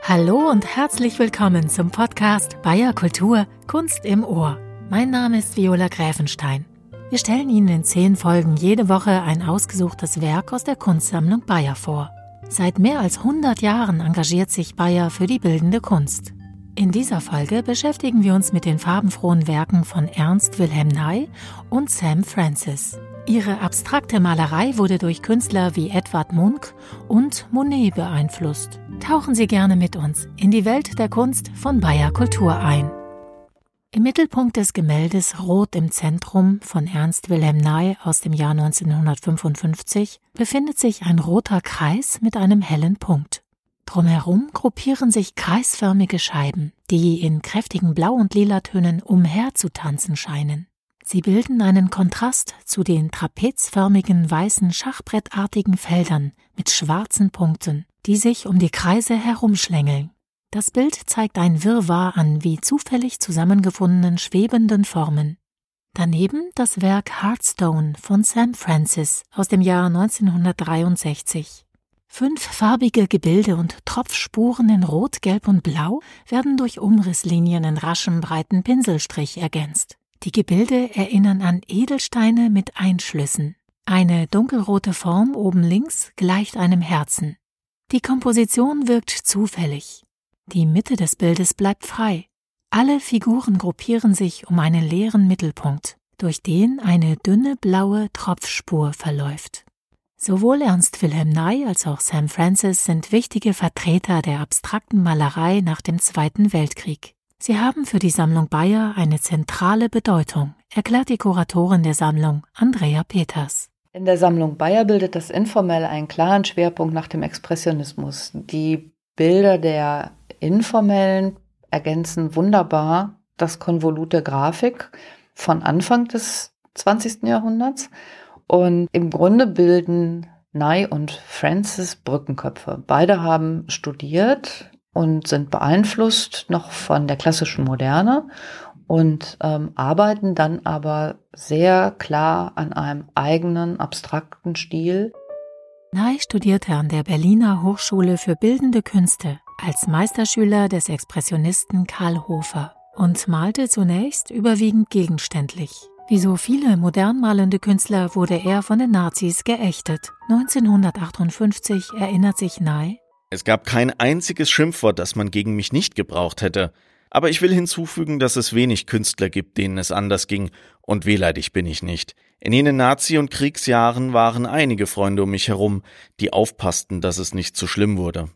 Hallo und herzlich willkommen zum Podcast Bayer Kultur – Kunst im Ohr. Mein Name ist Viola Gräfenstein. Wir stellen Ihnen in 10 Folgen jede Woche ein ausgesuchtes Werk aus der Kunstsammlung Bayer vor. Seit mehr als 100 Jahren engagiert sich Bayer für die bildende Kunst. In dieser Folge beschäftigen wir uns mit den farbenfrohen Werken von Ernst Wilhelm Ney und Sam Francis. Ihre abstrakte Malerei wurde durch Künstler wie Edvard Munch und Monet beeinflusst. Tauchen Sie gerne mit uns in die Welt der Kunst von Bayer Kultur ein. Im Mittelpunkt des Gemäldes Rot im Zentrum von Ernst Wilhelm Ney aus dem Jahr 1955 befindet sich ein roter Kreis mit einem hellen Punkt. Drumherum gruppieren sich kreisförmige Scheiben, die in kräftigen Blau- und Lilatönen umherzutanzen scheinen. Sie bilden einen Kontrast zu den trapezförmigen, weißen, schachbrettartigen Feldern mit schwarzen Punkten, die sich um die Kreise herumschlängeln. Das Bild zeigt ein Wirrwarr an wie zufällig zusammengefundenen schwebenden Formen. Daneben das Werk Heartstone von Sam Francis aus dem Jahr 1963. 5 farbige Gebilde und Tropfspuren in Rot, Gelb und Blau werden durch Umrisslinien in raschem, breiten Pinselstrich ergänzt. Die Gebilde erinnern an Edelsteine mit Einschlüssen. Eine dunkelrote Form oben links gleicht einem Herzen. Die Komposition wirkt zufällig. Die Mitte des Bildes bleibt frei. Alle Figuren gruppieren sich um einen leeren Mittelpunkt, durch den eine dünne blaue Tropfspur verläuft. Sowohl Ernst Wilhelm Ney als auch Sam Francis sind wichtige Vertreter der abstrakten Malerei nach dem Zweiten Weltkrieg. Sie haben für die Sammlung Bayer eine zentrale Bedeutung, erklärt die Kuratorin der Sammlung, Andrea Peters. In der Sammlung Bayer bildet das Informell einen klaren Schwerpunkt nach dem Expressionismus. Die Bilder der Informellen ergänzen wunderbar das Konvolut der Grafik von Anfang des 20. Jahrhunderts. Und im Grunde bilden Ney und Francis Brückenköpfe. Beide haben studiert und sind beeinflusst noch von der klassischen Moderne und arbeiten dann aber sehr klar an einem eigenen abstrakten Stil. Ney studierte an der Berliner Hochschule für Bildende Künste als Meisterschüler des Expressionisten Karl Hofer und malte zunächst überwiegend gegenständlich. Wie so viele modern malende Künstler wurde er von den Nazis geächtet. 1958 erinnert sich Ney: Es gab kein einziges Schimpfwort, das man gegen mich nicht gebraucht hätte. Aber ich will hinzufügen, dass es wenig Künstler gibt, denen es anders ging, und wehleidig bin ich nicht. In jenen Nazi- und Kriegsjahren waren einige Freunde um mich herum, die aufpassten, dass es nicht zu schlimm wurde.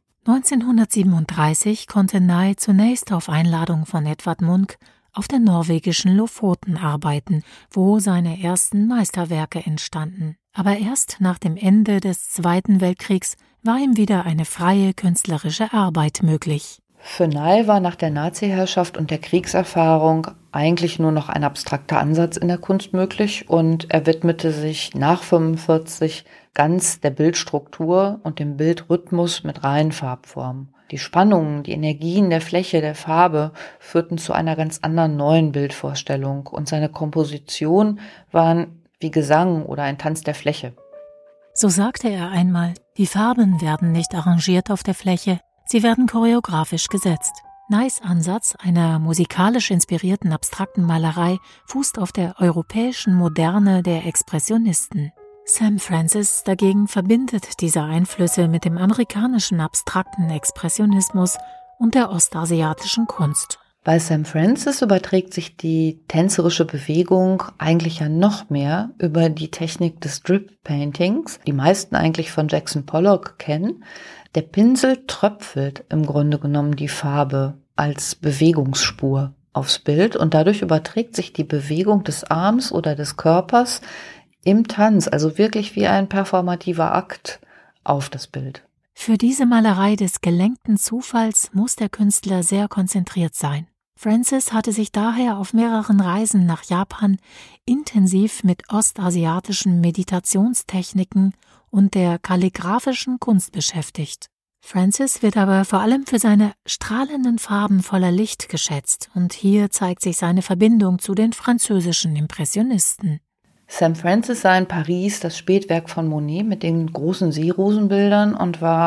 1937 konnte Ney zunächst auf Einladung von Edvard Munch auf der norwegischen Lofoten arbeiten, wo seine ersten Meisterwerke entstanden. Aber erst nach dem Ende des Zweiten Weltkriegs war ihm wieder eine freie künstlerische Arbeit möglich. Für Ney war nach der Nazi-Herrschaft und der Kriegserfahrung eigentlich nur noch ein abstrakter Ansatz in der Kunst möglich und er widmete sich nach 1945 ganz der Bildstruktur und dem Bildrhythmus mit reinen Farbformen. Die Spannungen, die Energien der Fläche, der Farbe führten zu einer ganz anderen neuen Bildvorstellung und seine Komposition waren wie Gesang oder ein Tanz der Fläche. So sagte er einmal: Die Farben werden nicht arrangiert auf der Fläche, sie werden choreografisch gesetzt. Neys Ansatz einer musikalisch inspirierten abstrakten Malerei fußt auf der europäischen Moderne der Expressionisten. Sam Francis dagegen verbindet diese Einflüsse mit dem amerikanischen abstrakten Expressionismus und der ostasiatischen Kunst. Bei Sam Francis überträgt sich die tänzerische Bewegung eigentlich ja noch mehr über die Technik des Strip Paintings, die meisten eigentlich von Jackson Pollock kennen. Der Pinsel tröpfelt im Grunde genommen die Farbe als Bewegungsspur aufs Bild und dadurch überträgt sich die Bewegung des Arms oder des Körpers im Tanz, also wirklich wie ein performativer Akt auf das Bild. Für diese Malerei des gelenkten Zufalls muss der Künstler sehr konzentriert sein. Francis hatte sich daher auf mehreren Reisen nach Japan intensiv mit ostasiatischen Meditationstechniken und der kalligraphischen Kunst beschäftigt. Francis wird aber vor allem für seine strahlenden Farben voller Licht geschätzt und hier zeigt sich seine Verbindung zu den französischen Impressionisten. Sam Francis sah in Paris das Spätwerk von Monet mit den großen Seerosenbildern und war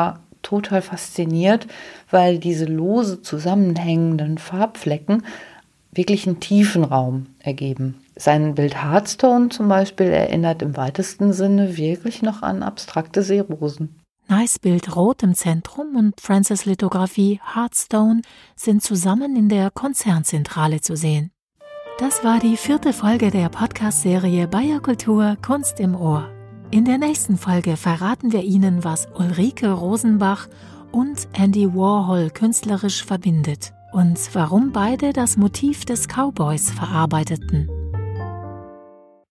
total fasziniert, weil diese lose zusammenhängenden Farbflecken wirklich einen tiefen Raum ergeben. Sein Bild Hearthstone zum Beispiel erinnert im weitesten Sinne wirklich noch an abstrakte Seerosen. Nice Bild Rot im Zentrum und Francis Lithografie Hearthstone sind zusammen in der Konzernzentrale zu sehen. Das war die 4. Folge der Podcast-Serie Bayer Kultur Kunst im Ohr. In der nächsten Folge verraten wir Ihnen, was Ulrike Rosenbach und Andy Warhol künstlerisch verbindet und warum beide das Motiv des Cowboys verarbeiteten.